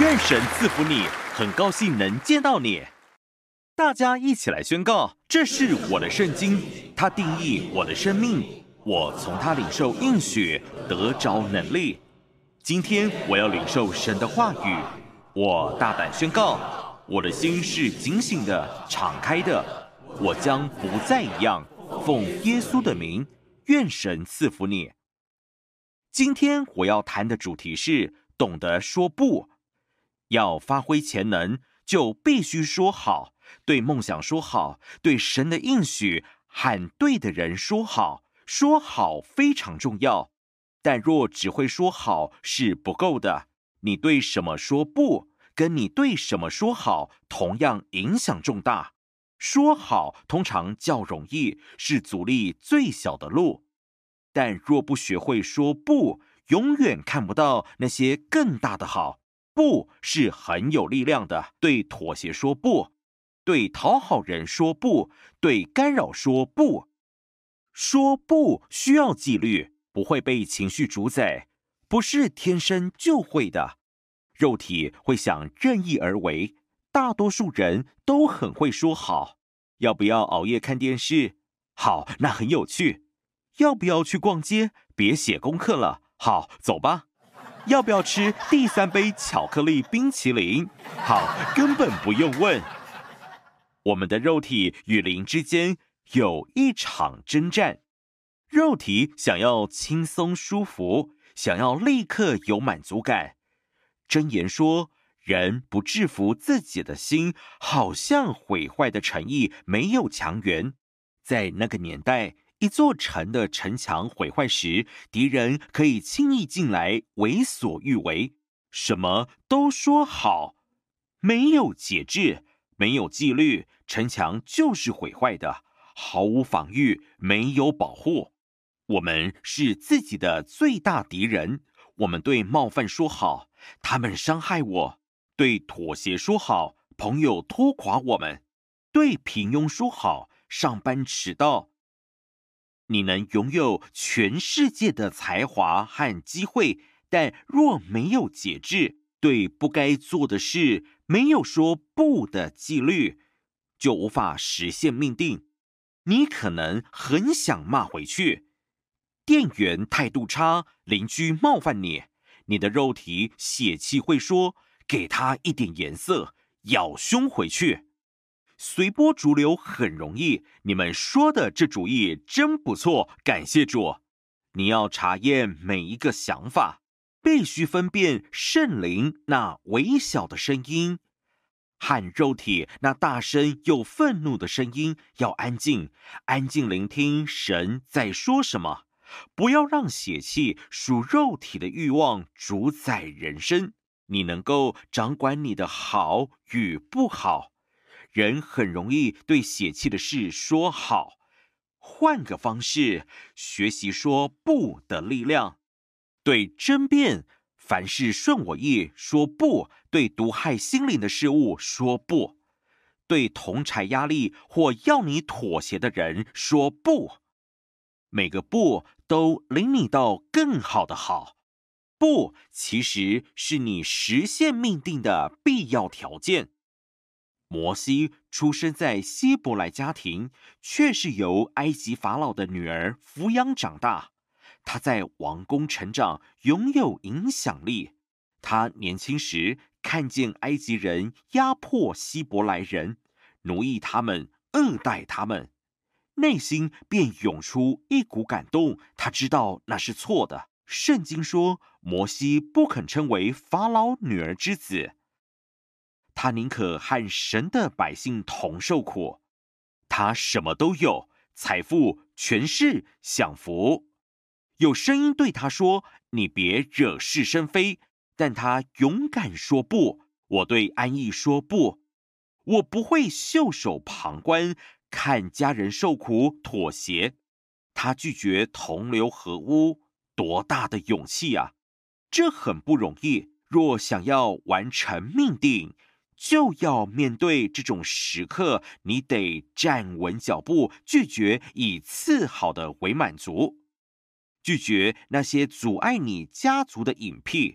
愿神赐福你，很高兴能见到你。大家一起来宣告，这是我的圣经，它定义我的生命，我从它领受应许，得着能力。今天我要领受神的话语，我大胆宣告，我的心是警醒的、敞开的，我将不再一样。奉耶稣的名，愿神赐福你。今天我要谈的主题是懂得说不。要发挥潜能，就必须说好，对梦想说好，对神的应许和对的人说好。说好非常重要，但若只会说好是不够的。你对什么说不，跟你对什么说好，同样影响重大。说好通常较容易，是阻力最小的路，但若不学会说不，永远看不到那些更大的好。不是很有力量的，对妥协说不，对讨好人说不，对干扰说不。说不需要纪律，不会被情绪主宰，不是天生就会的。肉体会想任意而为，大多数人都很会说好。要不要熬夜看电视？好，那很有趣。要不要去逛街？别写功课了。好，走吧。要不要吃第3杯巧克力冰淇淋？好，根本不用问。我们的肉体与灵之间有一场征战。肉体想要轻松舒服，想要立刻有满足感。箴言说，人不制服自己的心，好像毁坏的城邑没有墙垣。在那个年代，一座城的城墙毁坏时，敌人可以轻易进来，为所欲为，什么都说好。没有节制，没有纪律，城墙就是毁坏的，毫无防御，没有保护。我们是自己的最大敌人。我们对冒犯说好，他们伤害我；对妥协说好，朋友拖垮我们；对平庸说好，上班迟到。你能拥有全世界的才华和机会，但若没有节制，对不该做的事没有说不的纪律，就无法实现命定。你可能很想骂回去，店员态度差，邻居冒犯你，你的肉体血气会说，给他一点颜色，咬凶回去。随波逐流很容易，你们说的这主意真不错，感谢主。你要查验每一个想法，必须分辨圣灵那微小的声音和肉体那大声又愤怒的声音，要安静，安静聆听神在说什么。不要让血气属肉体的欲望主宰人生。你能够掌管你的好与不好。人很容易对血气的事说好，换个方式学习说不的力量。对争辩，凡事顺我意说不；对毒害心灵的事物说不；对同侪压力或要你妥协的人说不。每个不都领你到更好的好。不其实是你实现命定的必要条件。摩西出生在希伯来家庭，却是由埃及法老的女儿抚养长大。他在王宫成长，拥有影响力。他年轻时看见埃及人压迫希伯来人，奴役他们，恶待他们，内心便涌出一股感动。他知道那是错的。圣经说，摩西不肯称为法老女儿之子。他宁可和神的百姓同受苦。他什么都有，财富、权势、享福。有声音对他说，你别惹是生非，但他勇敢说不。我对安逸说不。我不会袖手旁观，看家人受苦妥协。他拒绝同流合污，多大的勇气啊！这很不容易。若想要完成命定，就要面对这种时刻，你得站稳脚步，拒绝以次好的为满足，拒绝那些阻碍你家族的隐僻，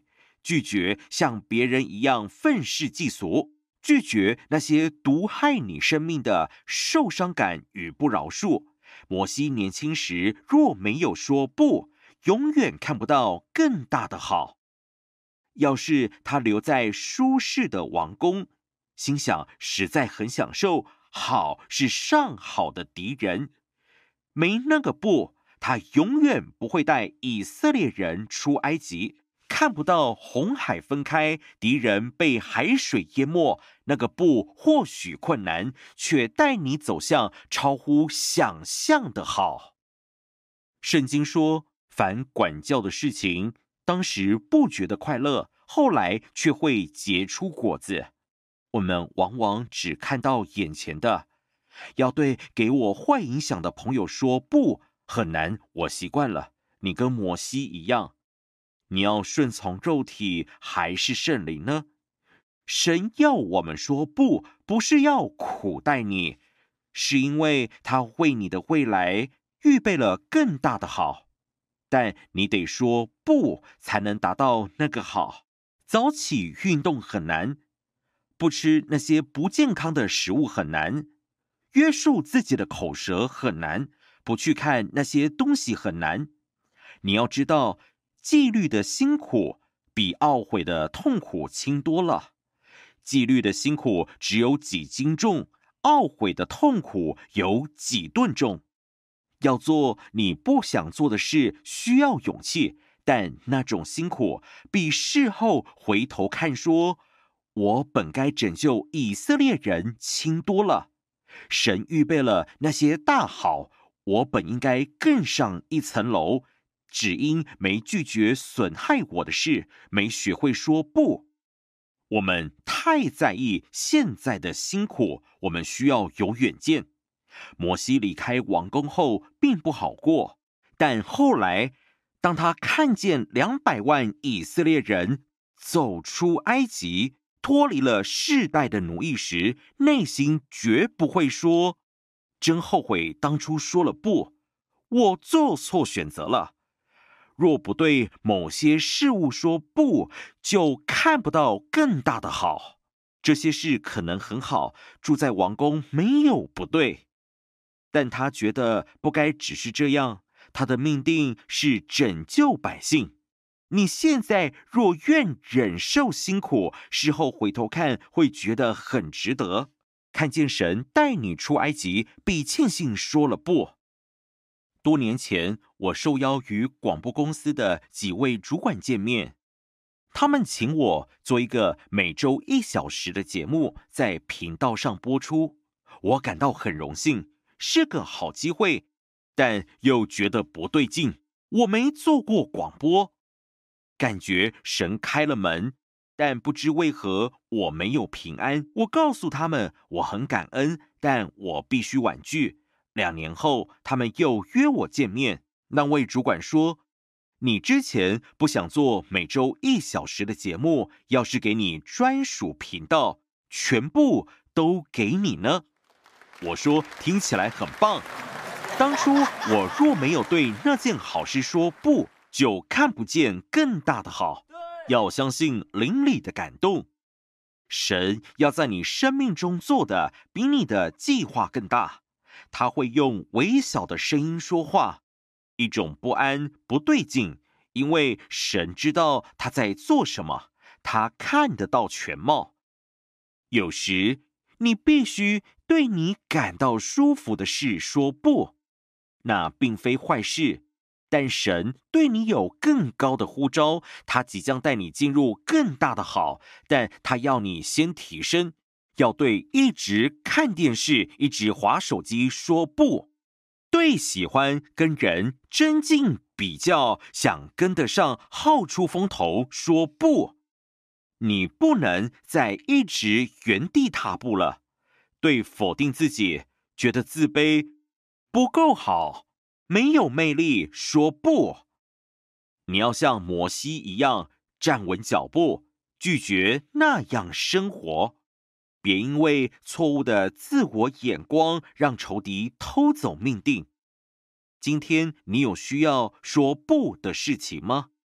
拒绝像别人一样愤世嫉俗，拒绝那些毒害你生命的受伤感与不饶恕。摩西年轻时若没有说不，永远看不到更大的好。要是他留在舒适的王宫，心想实在很享受，好是上好的敌人。没那个不，他永远不会带以色列人出埃及。看不到红海分开，敌人被海水淹没，那个不或许困难，却带你走向超乎想象的好。圣经说，凡管教的事情，当时不觉得快乐，后来却会结出果子。我们往往只看到眼前的，要对给我坏影响的朋友说不，很难，我习惯了。你跟摩西一样，你要顺从肉体还是圣灵呢？神要我们说不，不是要苦待你，是因为他为你的未来预备了更大的好。但你得说不，才能达到那个好。早起运动很难，不吃那些不健康的食物很难，约束自己的口舌很难，不去看那些东西很难。你要知道，纪律的辛苦比懊悔的痛苦轻多了。纪律的辛苦只有几斤重，懊悔的痛苦有几吨重。要做你不想做的事需要勇气，但那种辛苦比事后回头看说我本该拯救以色列人轻多了。神预备了那些大好，我本应该更上一层楼，只因没拒绝损害我的事，没学会说不。我们太在意现在的辛苦，我们需要有远见。摩西离开王宫后并不好过，但后来当他看见200万以色列人走出埃及，脱离了世代的奴役时，内心绝不会说真后悔当初说了不，我做错选择了。若不对某些事物说不，就看不到更大的好。这些事可能很好，住在王宫没有不对，但他觉得不该只是这样，他的命定是拯救百姓。你现在若愿忍受辛苦，事后回头看会觉得很值得。看见神带你出埃及，比庆幸说了不。多年前，我受邀与广播公司的几位主管见面，他们请我做一个每周1小时的节目，在频道上播出。我感到很荣幸，是个好机会，但又觉得不对劲。我没做过广播，感觉神开了门，但不知为何我没有平安。我告诉他们我很感恩，但我必须婉拒。2年后，他们又约我见面。那位主管说，你之前不想做每周1小时的节目，要是给你专属频道，全部都给你呢。我说听起来很棒。当初我若没有对那件好事说不，就看不见更大的好。要相信灵里的感动，神要在你生命中做的比你的计划更大。他会用微小的声音说话，一种不安、不对劲，因为神知道他在做什么，他看得到全貌。有时你必须对你感到舒服的事说不，那并非坏事，但神对你有更高的呼召，他即将带你进入更大的好，但他要你先提升，要对一直看电视、一直滑手机说不，对喜欢跟人争竞比较、想跟得上好出风头说不。你不能再一直原地踏步了。对否定自己、觉得自卑、不够好、没有魅力说不。你要像摩西一样站稳脚步，拒绝那样生活。别因为错误的自我眼光让仇敌偷走命定。今天你有需要说不的事情吗？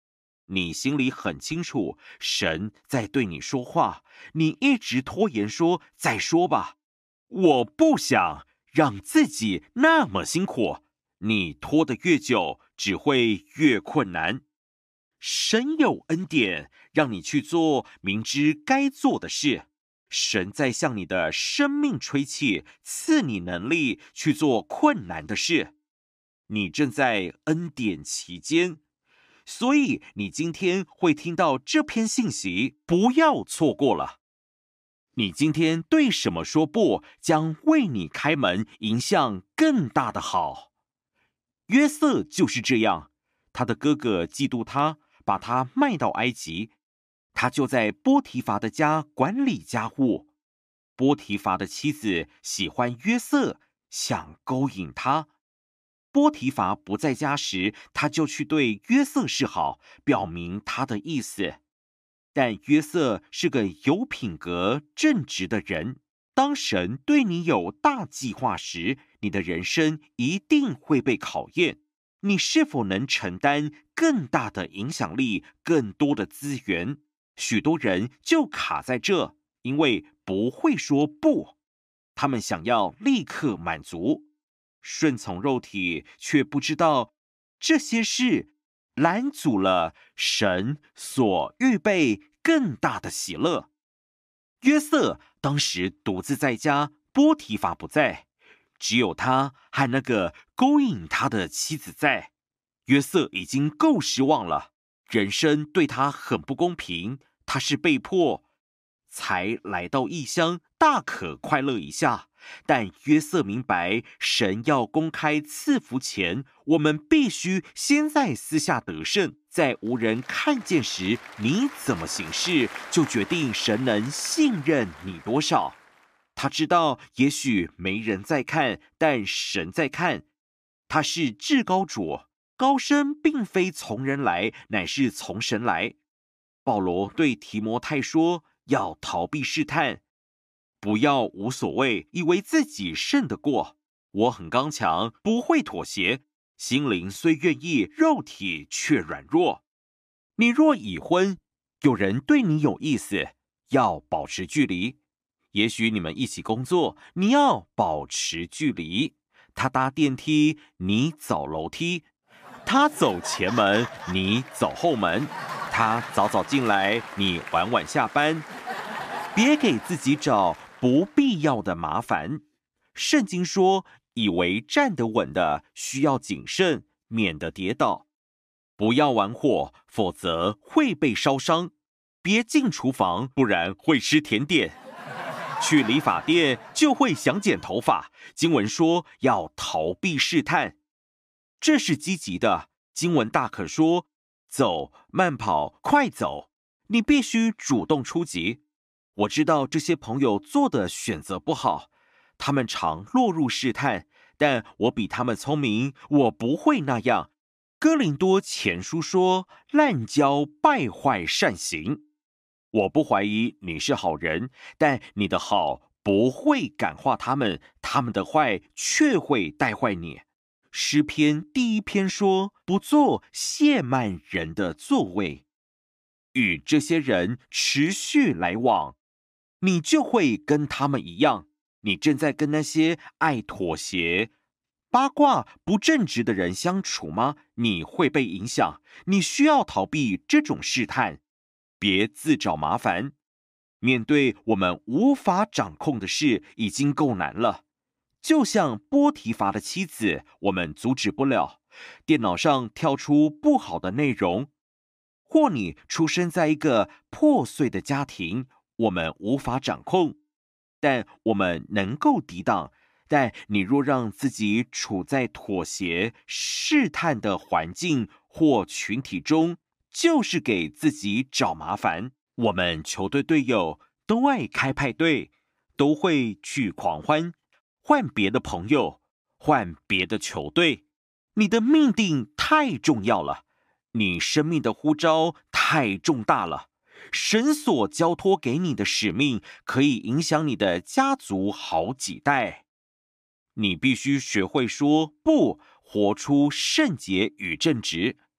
你心里很清楚，神在对你说话，你一直拖延说再说吧，我不想让自己那么辛苦，你拖得越久，只会越困难。神有恩典，让你去做明知该做的事。神在向你的生命吹气，赐你能力去做困难的事。你正在恩典期间，所以你今天会听到这篇信息，不要错过了。你今天对什么说不，将为你开门，迎向更大的好。约瑟就是这样，他的哥哥嫉妒他，把他卖到埃及，他就在波提乏的家管理家务。波提乏的妻子喜欢约瑟，想勾引他。波提乏不在家时，他就去对约瑟示好，表明他的意思。但约瑟是个有品格、正直的人。当神对你有大计划时，你的人生一定会被考验。你是否能承担更大的影响力、更多的资源？许多人就卡在这，因为不会说不。他们想要立刻满足，顺从肉体，却不知道这些事拦阻了神所预备更大的喜乐。约瑟当时独自在家，波提乏不在，只有他和那个勾引他的妻子在。约瑟已经够失望了，人生对他很不公平，他是被迫才来到异乡，大可快乐一下。但约瑟明白，神要公开赐福前，我们必须先在私下得胜，在无人看见时，你怎么行事，就决定神能信任你多少。他知道，也许没人在看，但神在看。他是至高主，高升并非从人来，乃是从神来。保罗对提摩太说，要逃避试探，不要无所谓，以为自己胜得过。我很刚强，不会妥协，心灵虽愿意，肉体却软弱。你若已婚，有人对你有意思，要保持距离。也许你们一起工作，你要保持距离。他搭电梯，你走楼梯；他走前门，你走后门；他早早进来，你晚晚下班。别给自己找不必要的麻烦。圣经说，以为站得稳的，需要谨慎，免得跌倒。不要玩火，否则会被烧伤。别进厨房，不然会吃甜点。去理发店就会想剪头发。经文说要逃避试探，这是积极的。经文大可说，走、慢跑、快走，你必须主动出击。我知道这些朋友做的选择不好，他们常落入试探，但我比他们聪明，我不会那样。哥林多前书说，滥交败坏善行。我不怀疑你是好人，但你的好不会感化他们，他们的坏却会带坏你。诗篇第1篇说，不做亵慢人的座位。与这些人持续来往，你就会跟他们一样。你正在跟那些爱妥协、八卦、不正直的人相处吗？你会被影响，你需要逃避这种试探，别自找麻烦。面对我们无法掌控的事，已经够难了。就像波提乏的妻子，我们阻止不了。电脑上跳出不好的内容，或你出生在一个破碎的家庭，我们无法掌控，但我们能够抵挡。但你若让自己处在妥协、试探的环境或群体中，就是给自己找麻烦。我们球队队友都爱开派对，都会去狂欢，换别的朋友，换别的球队。你的命定太重要了，你生命的呼召太重大了。神所交托给你的使命，可以影响你的家族好几代。你必须学会说不，活出圣洁与正直。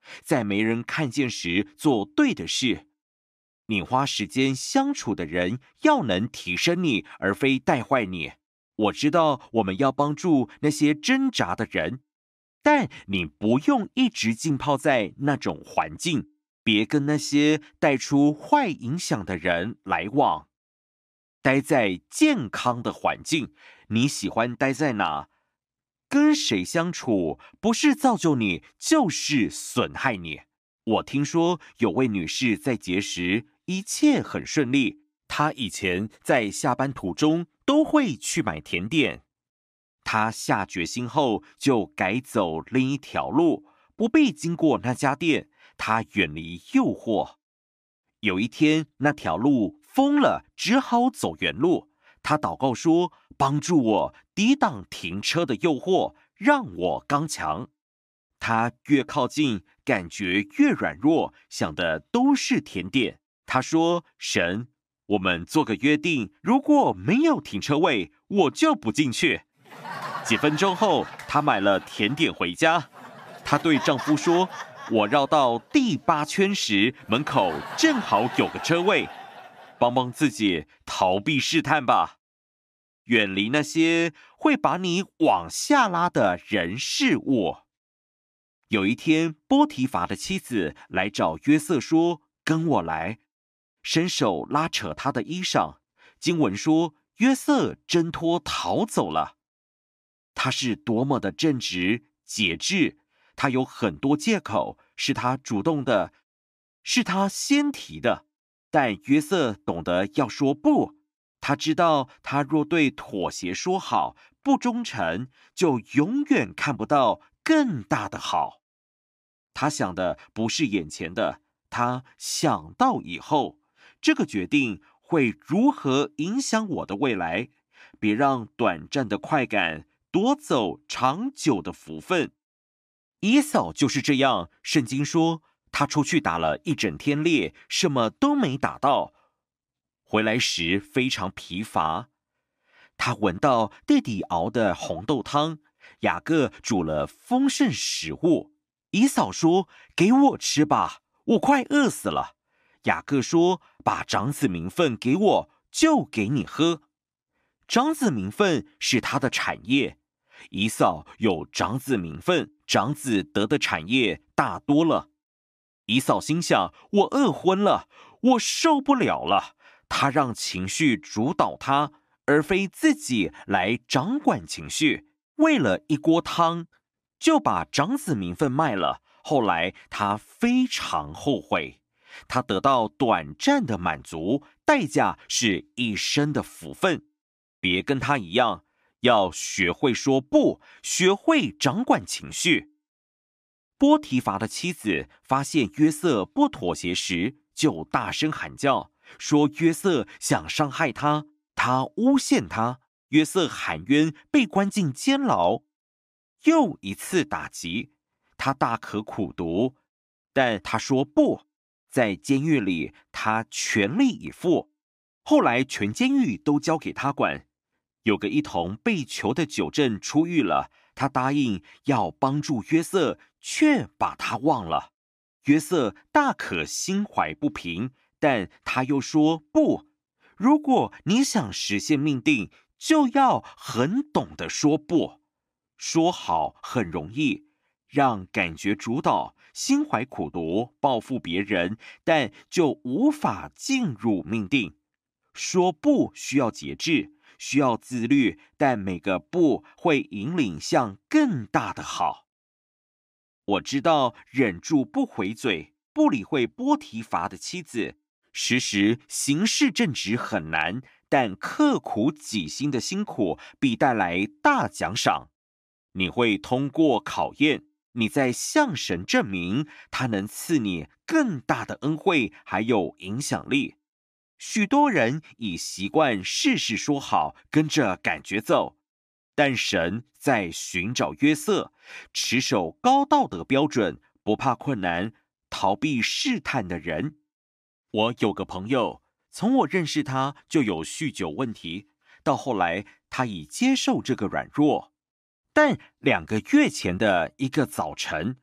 在没人看见时做对的事。你花时间相处的人要能提升你，而非带坏你。我知道我们要帮助那些挣扎的人，但你不用一直浸泡在那种环境，别跟那些带出坏影响的人来往。待在健康的环境，你喜欢待在哪？跟谁相处，不是造就你，就是损害你。我听说有位女士在节时一切很顺利，她以前在下班途中都会去买甜点。她下决心后就改走另一条路，不必经过那家店，她远离诱惑。有一天，那条路封了，只好走原路。她祷告说：“帮助我抵挡停车的诱惑，让我刚强。”她越靠近，感觉越软弱，想的都是甜点。她说：“神，我们做个约定，如果没有停车位，我就不进去。”几分钟后，她买了甜点回家。她对丈夫说：“我绕到第8圈时，门口正好有个车位，帮帮自己，逃避试探吧。远离那些会把你往下拉的人事物。”有一天，波提乏的妻子来找约瑟说：“跟我来。”伸手拉扯他的衣裳。经文说，约瑟挣脱逃走了。他是多么的正直节制，他有很多借口，是他主动的，是他先提的。但约瑟懂得要说不，他知道他若对妥协说好，不忠诚，就永远看不到更大的好。他想的不是眼前的，他想到以后，这个决定会如何影响我的未来。别让短暂的快感夺走长久的福分。以扫就是这样，圣经说他出去打了一整天猎，什么都没打到，回来时非常疲乏。他闻到弟弟熬的红豆汤，雅各煮了丰盛食物。以扫说：“给我吃吧，我快饿死了。”雅各说：“把长子名分给我，就给你喝。”长子名分是他的产业，以扫有长子名分，长子得的产业大多了。以扫心想：我饿昏了，我受不了了。他让情绪主导他，而非自己来掌管情绪。为了一锅汤，就把长子名分卖了。后来他非常后悔，他得到短暂的满足，代价是一生的福分。别跟他一样，要学会说不，学会掌管情绪。波提乏的妻子发现约瑟不妥协时，就大声喊叫，说约瑟想伤害他，他诬陷他。约瑟喊冤，被关进监牢。又一次打击，他大可苦读，但他说不。在监狱里，他全力以赴。后来全监狱都交给他管。有个一同被囚的酒政出狱了，他答应要帮助约瑟，却把他忘了。约瑟大可心怀不平，但他又说不。如果你想实现命定，就要很懂得说不。说好很容易，让感觉主导，心怀苦毒，报复别人，但就无法进入命定。说不需要节制，需要自律，但每个不会引领向更大的好。我知道忍住不回嘴，不理会波提乏的妻子，时时行事正直很难，但刻苦己心的辛苦必带来大奖赏。你会通过考验，你在向神证明，他能赐你更大的恩惠，还有影响力。许多人已习惯事事说好，跟着感觉走，但神在寻找约瑟，持守高道德标准，不怕困难，逃避试探的人。我有个朋友，从我认识他就有酗酒问题，到后来他已接受这个软弱。但2个月前的一个早晨，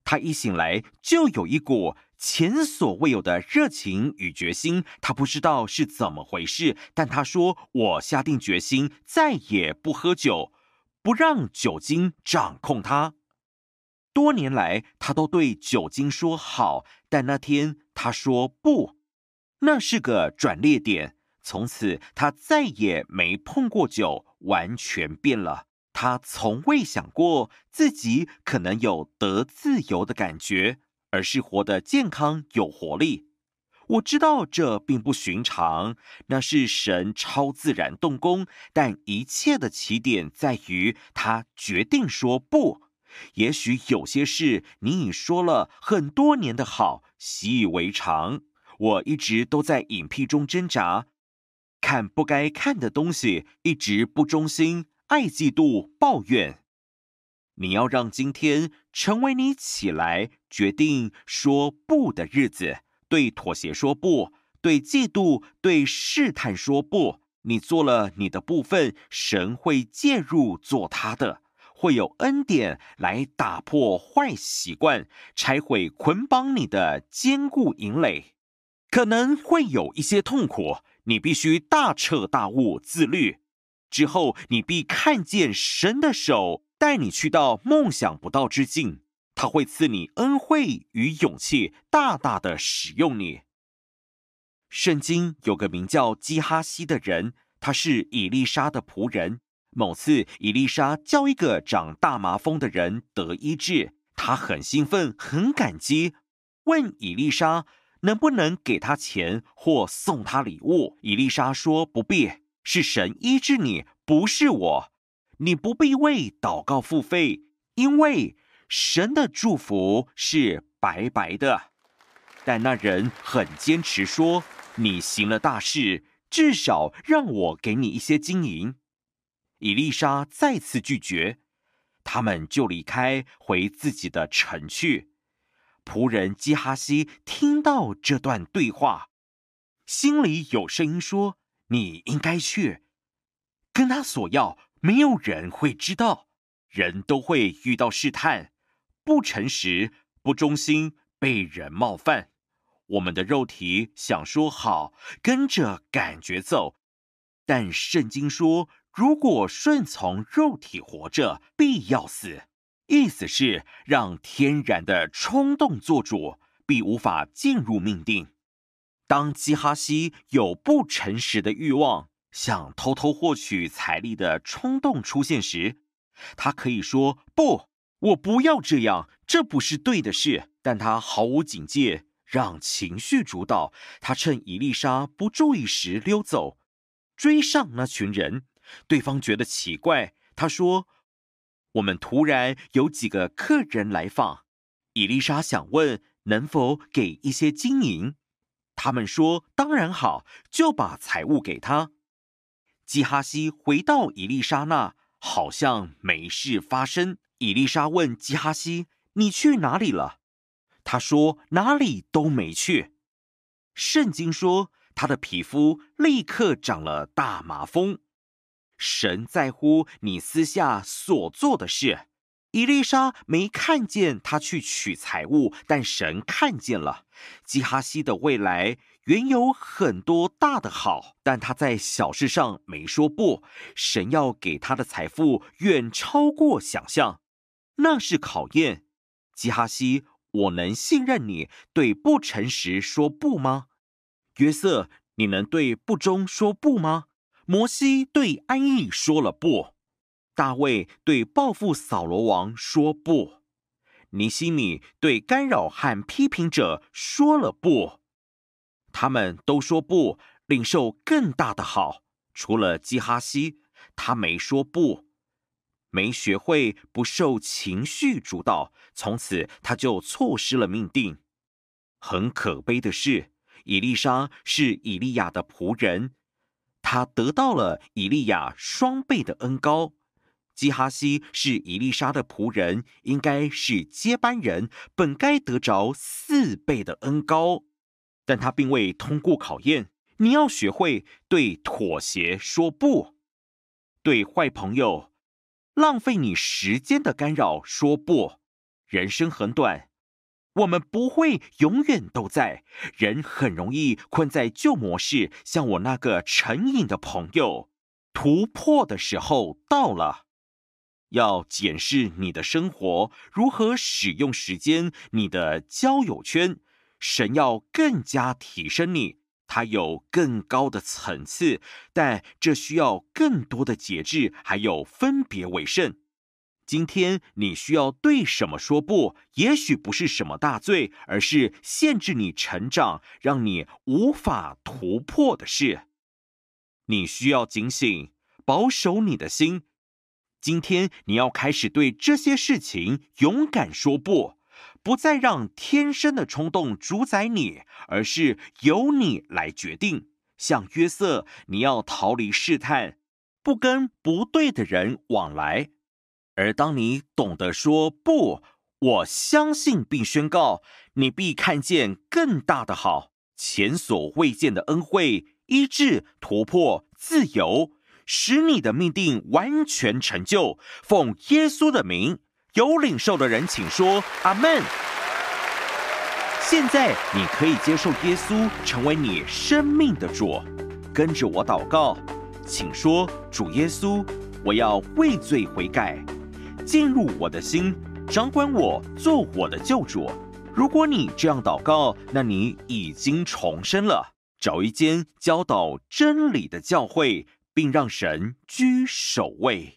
他一醒来就有一股前所未有的热情与决心，他不知道是怎么回事，但他说：“我下定决心再也不喝酒，不让酒精掌控他。”多年来，他都对酒精说好，但那天他说不，那是个转捩点。从此，他再也没碰过酒，完全变了。他从未想过自己可能有得自由的感觉，而是活得健康有活力。我知道这并不寻常，那是神超自然动工，但一切的起点在于他决定说不。也许有些事你已说了很多年的好，习以为常。我一直都在隐僻中挣扎，看不该看的东西，一直不忠心，爱嫉妒，抱怨。你要让今天成为你起来决定说不的日子，对妥协说不，对嫉妒，对试探说不。你做了你的部分，神会介入做他的，会有恩典来打破坏习惯，拆毁捆绑你的坚固营垒。可能会有一些痛苦，你必须大彻大悟自律，之后你必看见神的手带你去到梦想不到之境，他会赐你恩惠与勇气，大大的使用你。圣经有个名叫基哈西的人，他是以利沙的仆人。某次以利沙叫一个长大麻风的人得医治，他很兴奋，很感激，问以利沙能不能给他钱或送他礼物。以利沙说：“不必，是神医治你，不是我。你不必为祷告付费，因为神的祝福是白白的。”但那人很坚持说：“你行了大事，至少让我给你一些金银。”以利沙再次拒绝，他们就离开，回自己的城去。仆人基哈西听到这段对话，心里有声音说：“你应该去跟他索要，没有人会知道。人都会遇到试探，不诚实、不忠心，被人冒犯。我们的肉体想说好，跟着感觉走，但圣经说，如果顺从肉体活着，必要死。意思是让天然的冲动做主，必无法进入命定。当基哈西有不诚实的欲望，想偷偷获取财力的冲动出现时，他可以说：“不，我不要这样，这不是对的事。”但他毫无警戒，让情绪主导。他趁以利沙不注意时溜走，追上那群人。对方觉得奇怪，他说：“我们突然有几个客人来访。”以利沙想问能否给一些金银，他们说：“当然好，就把财物给他。”基哈西回到以利沙那，好像没事发生。以利沙问基哈西：“你去哪里了？”他说：“哪里都没去。”圣经说，他的皮肤立刻长了大麻风。神在乎你私下所做的事。以利沙没看见他去取财物，但神看见了。基哈西的未来原有很多大的好，但他在小事上没说不。神要给他的财富远超过想象，那是考验。基哈西，我能信任你对不诚实说不吗？约瑟，你能对不忠说不吗？摩西对安逸说了不，大卫对报复扫罗王说不，尼希米对干扰和批评者说了不。他们都说不，领受更大的好。除了基哈西，他没说不，没学会不受情绪主导，从此他就错失了命定。很可悲的是，以利沙是以利亚的仆人，他得到了以利亚双倍的恩膏。基哈西是以利沙的仆人，应该是接班人，本该得着4倍的恩膏，但他并未通过考验。你要学会对妥协说不，对坏朋友浪费你时间的干扰说不。人生很短， 我们不会永远都在，人很容易困在旧模式，像我那个成瘾的朋友。突破的时候到了，要检视你的生活，如何使用时间，你的交友圈，神要更加提升你，它有更高的层次，但这需要更多的节制，还有分别为圣。今天你需要对什么说不，也许不是什么大罪，而是限制你成长，让你无法突破的事。你需要警醒，保守你的心。今天你要开始对这些事情勇敢说不，不再让天生的冲动主宰你，而是由你来决定。像约瑟，你要逃离试探，不跟不对的人往来。而当你懂得说不，我相信并宣告，你必看见更大的好，前所未见的恩惠、医治、突破、自由，使你的命定完全成就。奉耶稣的名，有领受的人请说阿们。现在你可以接受耶稣成为你生命的主，跟着我祷告，请说：主耶稣，我要为罪悔改，进入我的心，掌管我，做我的救主。如果你这样祷告，那你已经重生了。找一间教导真理的教会，并让神居首位。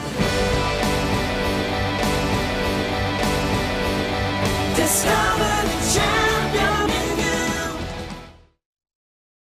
Discover